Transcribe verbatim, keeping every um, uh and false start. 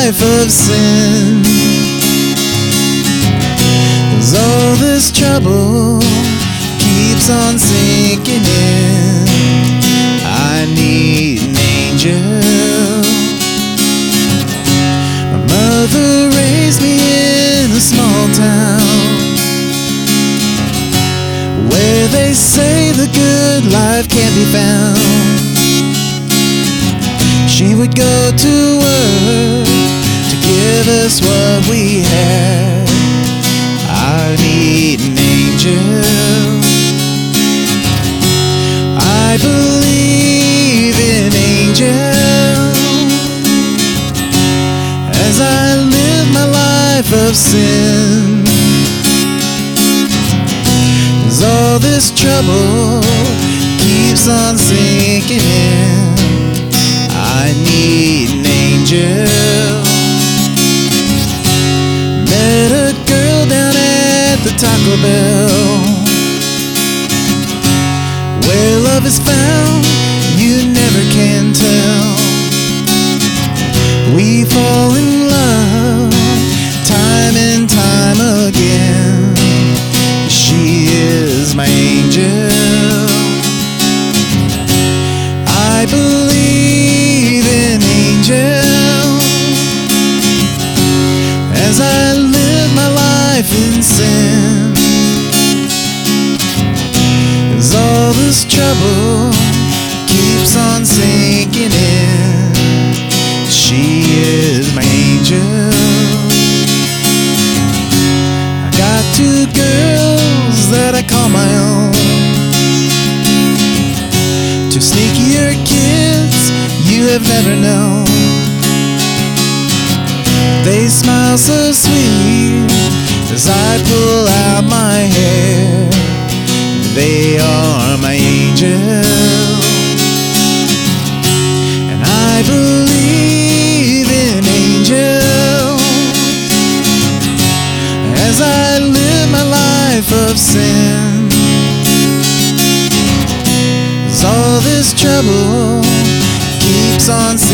life of sin. 'Cause all this trouble keeps on sinking in. I need an angel. My mother raised me in a small town where they say the good life can't be found. She would go to work to give us what we had. I need an angel. I believe in angels as I live my life of sin. 'Cause all this trouble keeps on sinking in. I need an angel. Met a girl down at the Taco Bell, where love is found, you never can tell. We fall in love time and time again. She is my angel. I believe in angels as I live my life in sin. 'Cause all this trouble keeps on sinking in. She is my angel. I got two girls that I call my own, two sneakier kids you have never known. They smile so sweet as I pull out my hair. They are my angel. And I believe in angels as I live my life of sin. 'Cause all this trouble keeps on